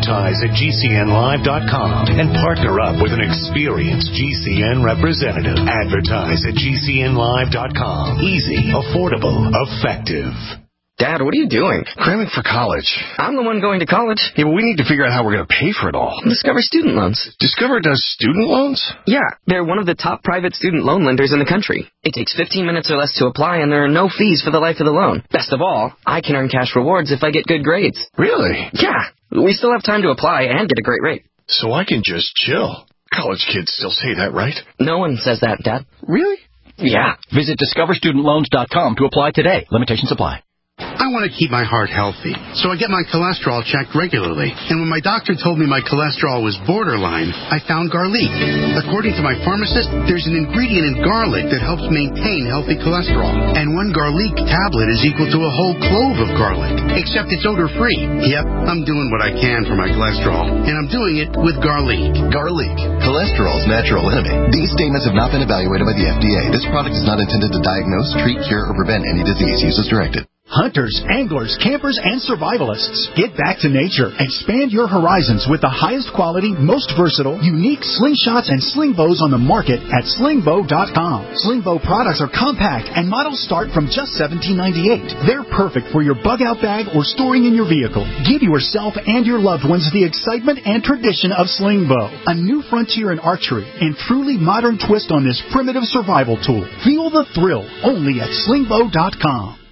advertise@gcnlive.com and partner up with an experienced GCN representative. Advertise@gcnlive.com. Easy, affordable, effective. Dad, what are you doing? Cramming for college. I'm the one going to college. Yeah, but we need to figure out how we're going to pay for it all. Discover Student Loans. Discover does student loans? Yeah, they're one of the top private student loan lenders in the country. It takes 15 minutes or less to apply, and there are no fees for the life of the loan. Best of all, I can earn cash rewards if I get good grades. Really? Yeah, we still have time to apply and get a great rate. So I can just chill. College kids still say that, right? No one says that, Dad. Really? Yeah. Visit discoverstudentloans.com to apply today. Limitations apply. I want to keep my heart healthy, so I get my cholesterol checked regularly. And when my doctor told me my cholesterol was borderline, I found garlic. According to my pharmacist, there's an ingredient in garlic that helps maintain healthy cholesterol. And one garlic tablet is equal to a whole clove of garlic, except it's odor-free. Yep, I'm doing what I can for my cholesterol, and I'm doing it with garlic. Garlic, cholesterol's natural enemy. These statements have not been evaluated by the FDA. This product is not intended to diagnose, treat, cure, or prevent any disease. Use as directed. Hunters, anglers, campers, and survivalists, get back to nature. Expand your horizons with the highest quality, most versatile, unique slingshots and sling bows on the market at slingbow.com. Slingbow products are compact and models start from just $17.98. They're perfect for your bug-out bag or storing in your vehicle. Give yourself and your loved ones the excitement and tradition of Slingbow, a new frontier in archery and truly modern twist on this primitive survival tool. Feel the thrill only at slingbow.com.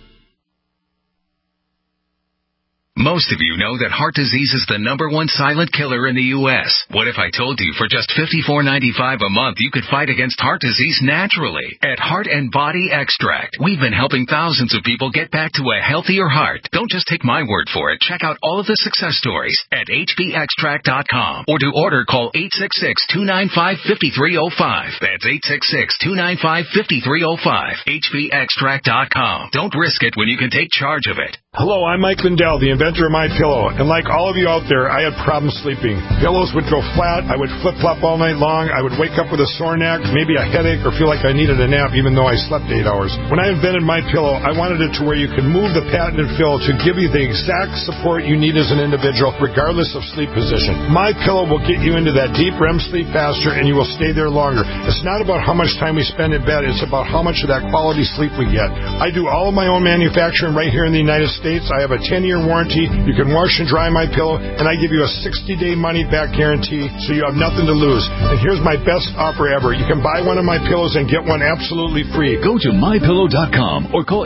Most of you know that heart disease is the #1 silent killer in the U.S. What if I told you for just $54.95 a month you could fight against heart disease naturally? At Heart and Body Extract, we've been helping thousands of people get back to a healthier heart. Don't just take my word for it. Check out all of the success stories at hbextract.com. Or to order, call 866-295-5305. That's 866-295-5305. hbextract.com. Don't risk it when you can take charge of it. Hello, I'm Mike Lindell, the inventor of MyPillow, and like all of you out there, I had problems sleeping. Pillows would go flat, I would flip-flop all night long, I would wake up with a sore neck, maybe a headache, or feel like I needed a nap even though I slept 8 hours. When I invented MyPillow, I wanted it to where you could move the patented fill to give you the exact support you need as an individual, regardless of sleep position. MyPillow will get you into that deep REM sleep faster, and you will stay there longer. It's not about how much time we spend in bed, it's about how much of that quality sleep we get. I do all of my own manufacturing right here in the United States. I have a 10-year warranty. You can wash and dry MyPillow, and I give you a 60-day money-back guarantee, so you have nothing to lose. And here's my best offer ever. You can buy one of my pillows and get one absolutely free. Go to MyPillow.com or call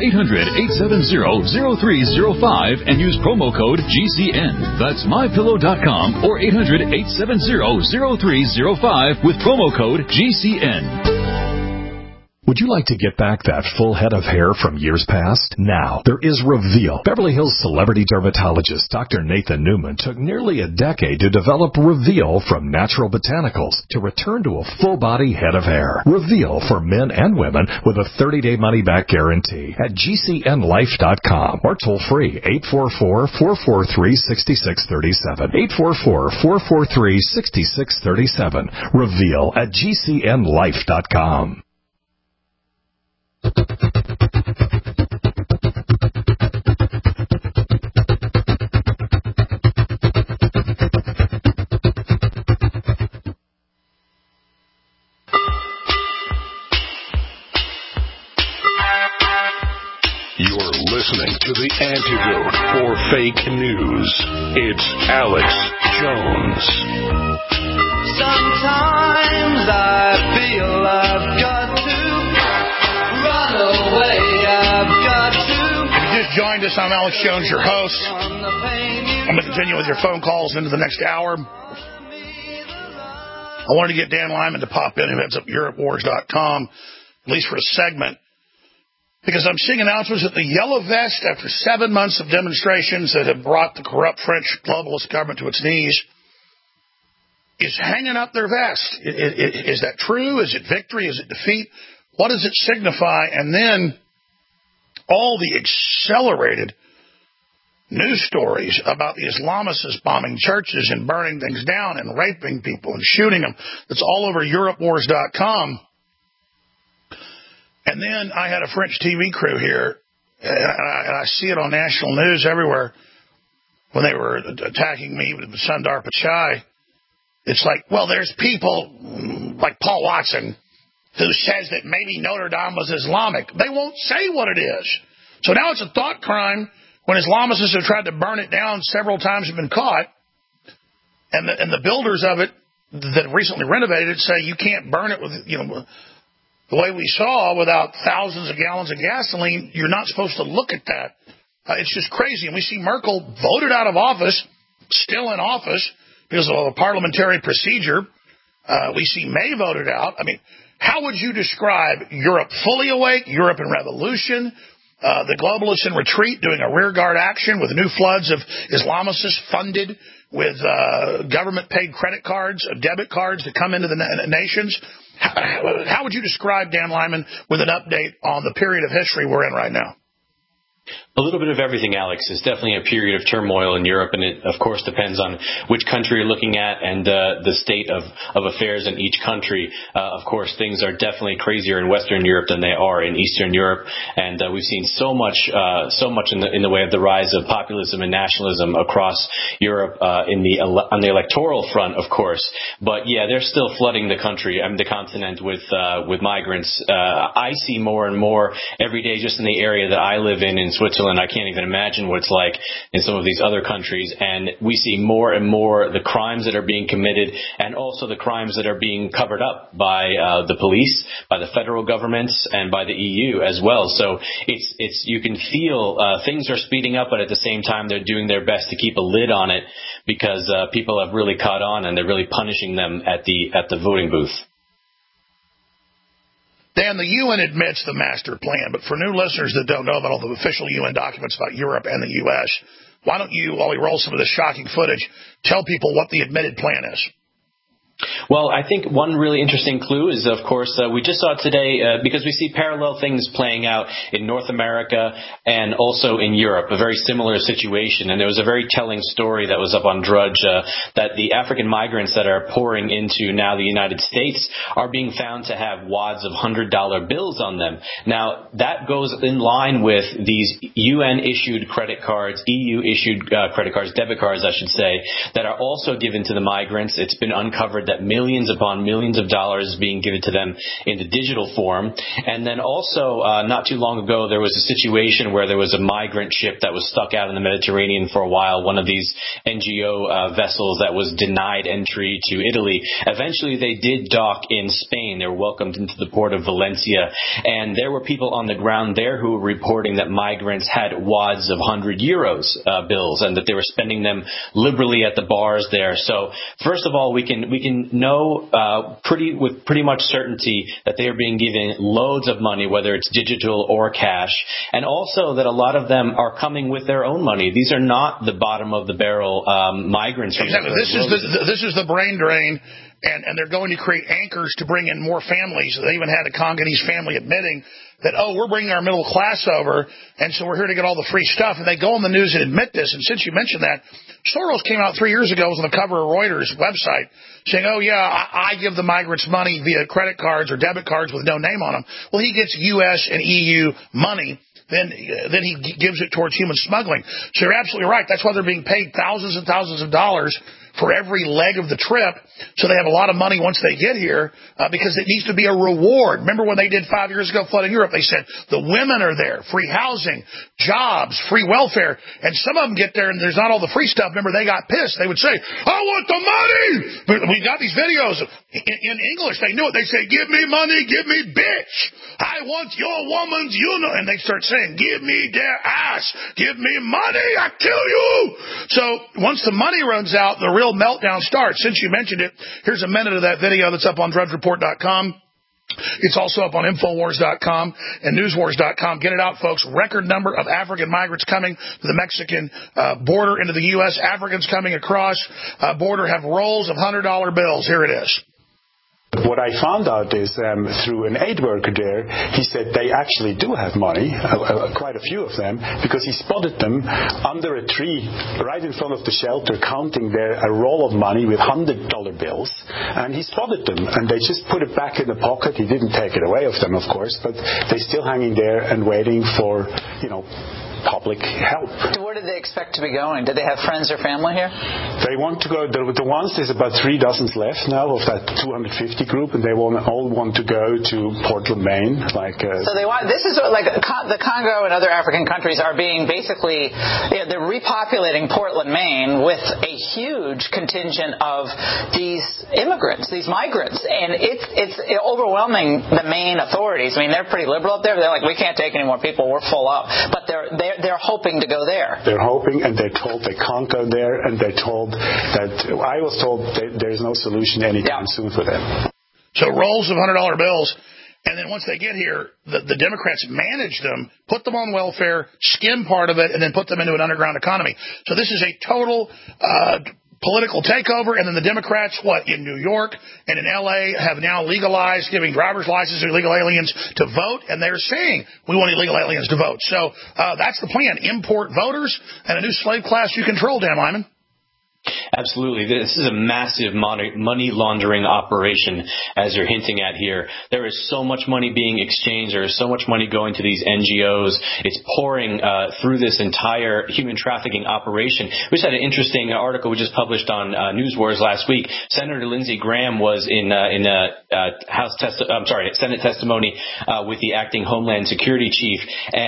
800-870-0305 and use promo code GCN. That's MyPillow.com or 800-870-0305 with promo code GCN. Would you like to get back that full head of hair from years past? Now, there is Reveal. Beverly Hills celebrity dermatologist Dr. Nathan Newman took nearly a decade to develop Reveal from natural botanicals to return to a full-body head of hair. Reveal for men and women with a 30-day money-back guarantee at GCNlife.com or toll-free 844-443-6637. 844-443-6637. Reveal at GCNlife.com. You're listening to the antidote for fake news. It's Alex Jones. Sometimes I feel I've got to run away. I've got to. If you just joined us, I'm Alex Jones, your host. I'm going to continue with your phone calls into the next hour. I wanted to get Dan Lyman to pop in, who heads up EuropeWars.com, at least for a segment, because I'm seeing announcements that the Yellow Vest, after 7 months of demonstrations that have brought the corrupt French globalist government to its knees, is hanging up their vest. Is that true? Is it victory? Is it defeat? What does it signify? And then all the accelerated news stories about the Islamists bombing churches and burning things down and raping people and shooting them. That's all over EuropeWars.com. And then I had a French TV crew here, and I see it on national news everywhere when they were attacking me with Sundar Pichai. It's like, well, there's people like Paul Watson who says that maybe Notre Dame was Islamic. They won't say what it is. So now it's a thought crime when Islamicists have tried to burn it down several times have been caught, and the builders of it that recently renovated it say you can't burn it with, the way we saw without thousands of gallons of gasoline. You're not supposed to look at that. It's just crazy. And we see Merkel voted out of office, still in office because of a parliamentary procedure. We see May voted out. I mean, how would you describe Europe fully awake, Europe in revolution, the globalists in retreat doing a rearguard action with new floods of Islamicists funded with government-paid credit cards, debit cards that come into the nations? How would you describe, Dan Lyman, with an update on the period of history we're in right now? A little bit of everything, Alex. It's definitely a period of turmoil in Europe, and it, of course, depends on which country you're looking at and the state of affairs in each country. Of course, things are definitely crazier in Western Europe than they are in Eastern Europe, and we've seen so much in the way of the rise of populism and nationalism across Europe on the electoral front, of course. But yeah, they're still flooding the country, the continent with migrants. I see more and more every day just in the area that I live in Switzerland. I can't even imagine what it's like in some of these other countries. And we see more and more the crimes that are being committed and also the crimes that are being covered up by the police, by the federal governments, and by the EU as well. So it's you can feel things are speeding up, but at the same time they're doing their best to keep a lid on it because people have really caught on and they're really punishing them at the voting booth. Dan, the UN admits the master plan, but for new listeners that don't know about all the official UN documents about Europe and the U.S., why don't you, while we roll some of this shocking footage, tell people what the admitted plan is? Well, I think one really interesting clue is, of course, we just saw it today because we see parallel things playing out in North America and also in Europe, a very similar situation. And there was a very telling story that was up on Drudge that the African migrants that are pouring into now the United States are being found to have wads of $100 bills on them. Now, that goes in line with these UN-issued credit cards, EU-issued credit cards, debit cards, I should say, that are also given to the migrants. It's been uncovered that millions upon millions of dollars being given to them in the digital form. And then also, not too long ago, there was a situation where there was a migrant ship that was stuck out in the Mediterranean for a while, one of these NGO vessels that was denied entry to Italy. Eventually, they did dock in Spain. They were welcomed into the port of Valencia. And there were people on the ground there who were reporting that migrants had wads of 100 euros bills and that they were spending them liberally at the bars there. So, first of all, we can know with pretty much certainty that they are being given loads of money, whether it's digital or cash, and also that a lot of them are coming with their own money. These are not the bottom of the barrel migrants. Exactly. This is the brain drain. And they're going to create anchors to bring in more families. They even had a Congolese family admitting that, we're bringing our middle class over, and so we're here to get all the free stuff. And they go on the news and admit this. And since you mentioned that, Soros came out 3 years ago, was on the cover of Reuters website, saying, I give the migrants money via credit cards or debit cards with no name on them. Well, he gets U.S. and EU money. Then he gives it towards human smuggling. So you're absolutely right. That's why they're being paid thousands and thousands of dollars for every leg of the trip, so they have a lot of money once they get here, because it needs to be a reward. Remember when they did 5 years ago flooding Europe, they said the women are there, free housing, jobs, free welfare, and some of them get there and there's not all the free stuff. Remember, they got pissed. They would say, I want the money! But we got these videos in English. They knew it. They say, give me money, give me bitch. I want your woman's, and they start saying, give me their ass, give me money, I kill you. So once the money runs out, the real meltdown starts. Since you mentioned it, here's a minute of that video that's up on DrudgeReport.com. It's also up on Infowars.com and Newswars.com. Get it out, folks. Record number of African migrants coming to the Mexican border into the U.S. Africans coming across border have rolls of $100 bills. Here it is. What I found out is through an aid worker there, he said they actually do have money, quite a few of them, because he spotted them under a tree right in front of the shelter counting a roll of money with $100 bills, and he spotted them, and they just put it back in the pocket. He didn't take it away of them, of course, but they're still hanging there and waiting for, public help. Where did they expect to be going? Did they have friends or family here? They want to go. The ones, there's about 3 dozen left now of that 250 group, and they all want to go to Portland, Maine. So they want. This is like the Congo and other African countries are being basically they're repopulating Portland, Maine, with a huge contingent of these immigrants, these migrants, and it's overwhelming the Maine authorities. I mean, they're pretty liberal up there. They're like, we can't take any more people. We're full up. But they're hoping to go there. They're hoping, and they're told they can't go there, and they're told that I was told there's no solution anytime soon for them. So rolls of $100 bills. And then once they get here, the Democrats manage them, put them on welfare, skim part of it, and then put them into an underground economy. So this is a total political takeover. And then the Democrats, in New York and in L.A. have now legalized giving driver's licenses to illegal aliens to vote. And they're saying we want illegal aliens to vote. So that's the plan. Import voters and a new slave class you control, Dan Lyman. Absolutely. This is a massive money laundering operation, as you're hinting at here. There is so much money being exchanged. There is so much money going to these NGOs. It's pouring through this entire human trafficking operation. We just had an interesting article we just published on NewsWars last week. Senator Lindsey Graham was in Senate testimony with the acting Homeland Security chief,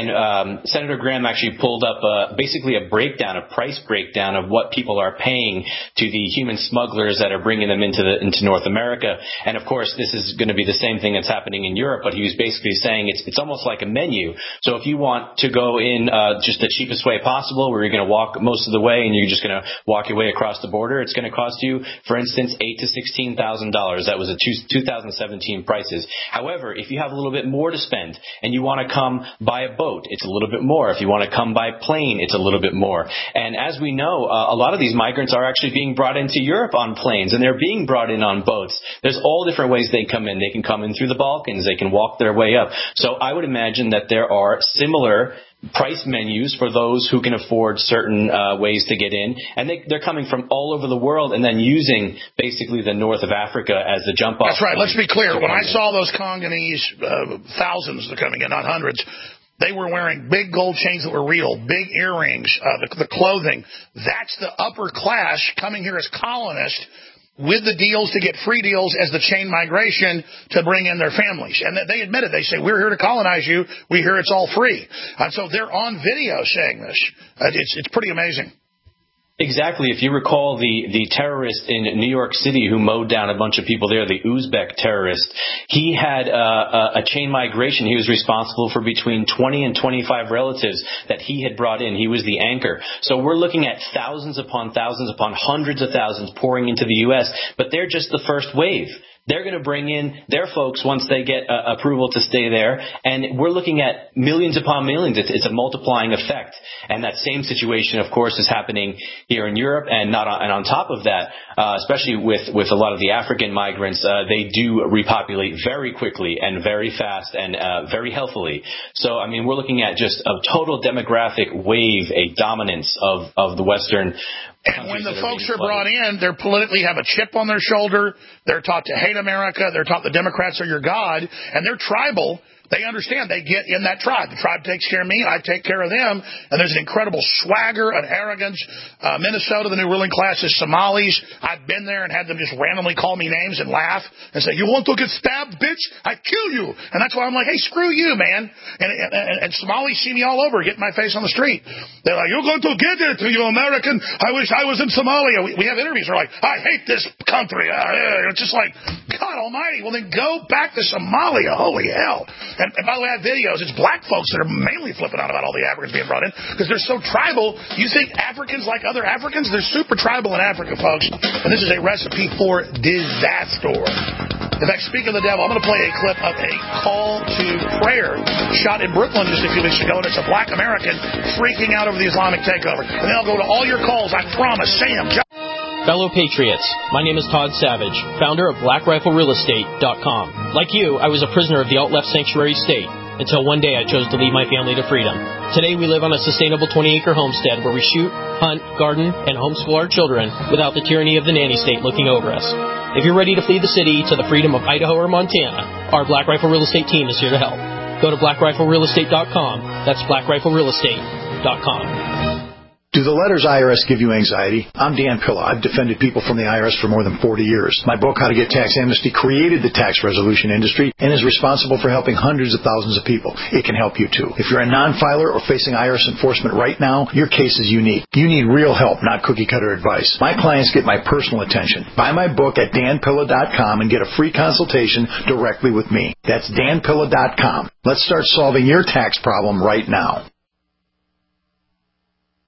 and Senator Graham actually pulled up basically a price breakdown of what people are paying to the human smugglers that are bringing them into North America. And of course, this is going to be the same thing that's happening in Europe, but he was basically saying it's almost like a menu. So if you want to go in just the cheapest way possible, where you're going to walk most of the way and you're just going to walk your way across the border, it's going to cost you, for instance, $8,000 to $16,000. That was a 2017 prices. However, if you have a little bit more to spend and you want to come by a boat, it's a little bit more. If you want to come by plane, it's a little bit more. And as we know, a lot of these migrants are actually being brought into Europe on planes, and they're being brought in on boats. There's all different ways they come in. They can come in through the Balkans. They can walk their way up. So I would imagine that there are similar price menus for those who can afford certain ways to get in, and they're coming from all over the world and then using basically the north of Africa as the jump off. That's right. Let's be clear. When I saw those Congolese, thousands are coming in, not hundreds, they were wearing big gold chains that were real, big earrings, the clothing. That's the upper class coming here as colonists with the deals to get free deals as the chain migration to bring in their families. And they admitted, they say, we're here to colonize you. We hear it's all free. And so they're on video saying this. It's pretty amazing. Exactly. If you recall the terrorist in New York City who mowed down a bunch of people there, the Uzbek terrorist, he had a chain migration. He was responsible for between 20 and 25 relatives that he had brought in. He was the anchor. So we're looking at thousands upon hundreds of thousands pouring into the U.S., but they're just the first wave. They're going to bring in their folks once they get approval to stay there. And we're looking at millions upon millions. It's a multiplying effect. And that same situation, of course, is happening here in Europe. And on top of that, especially with a lot of the African migrants, they do repopulate very quickly and very fast and very healthily. So, I mean, we're looking at just a total demographic wave, a dominance of the Western. And when the folks are brought in, they politically have a chip on their shoulder. They're taught to hate America. They're taught the Democrats are your God. And they're tribal. They understand they get in that tribe. The tribe takes care of me. I take care of them. And there's an incredible swagger and arrogance. Minnesota, the new ruling class is Somalis. I've been there and had them just randomly call me names and laugh and say, you want to get stabbed, bitch? I kill you. And that's why I'm like, hey, screw you, man. And Somalis see me all over, get my face on the street. They're like, you're going to get it, you American. I wish I was in Somalia. We have interviews. We're like, I hate this country. It's just like, God almighty. Well, then go back to Somalia. Holy hell. And by the way, I have videos. It's black folks that are mainly flipping out about all the Africans being brought in because they're so tribal. You think Africans like other Africans? They're super tribal in Africa, folks. And this is a recipe for disaster. In fact, speaking of the devil, I'm going to play a clip of a call to prayer shot in Brooklyn just a few weeks ago, and it's a black American freaking out over the Islamic takeover. And then I'll go to all your calls, I promise. Sam, Fellow Patriots, my name is Todd Savage, founder of BlackRifleRealEstate.com. Like you, I was a prisoner of the alt-left sanctuary state until one day I chose to lead my family to freedom. Today we live on a sustainable 20-acre homestead where we shoot, hunt, garden, and homeschool our children without the tyranny of the nanny state looking over us. If you're ready to flee the city to the freedom of Idaho or Montana, our Black Rifle Real Estate team is here to help. Go to BlackRifleRealEstate.com. That's BlackRifleRealEstate.com. IRSDefenderRadio.com. Do the letters IRS give you anxiety? I'm Dan Pilla. I've defended people from the IRS for more than 40 years. My book, How to Get Tax Amnesty, created the tax resolution industry and is responsible for helping hundreds of thousands of people. It can help you, too. If you're a non-filer or facing IRS enforcement right now, your case is unique. You need real help, not cookie-cutter advice. My clients get my personal attention. Buy my book at danpilla.com and get a free consultation directly with me. That's danpilla.com. Let's start solving your tax problem right now.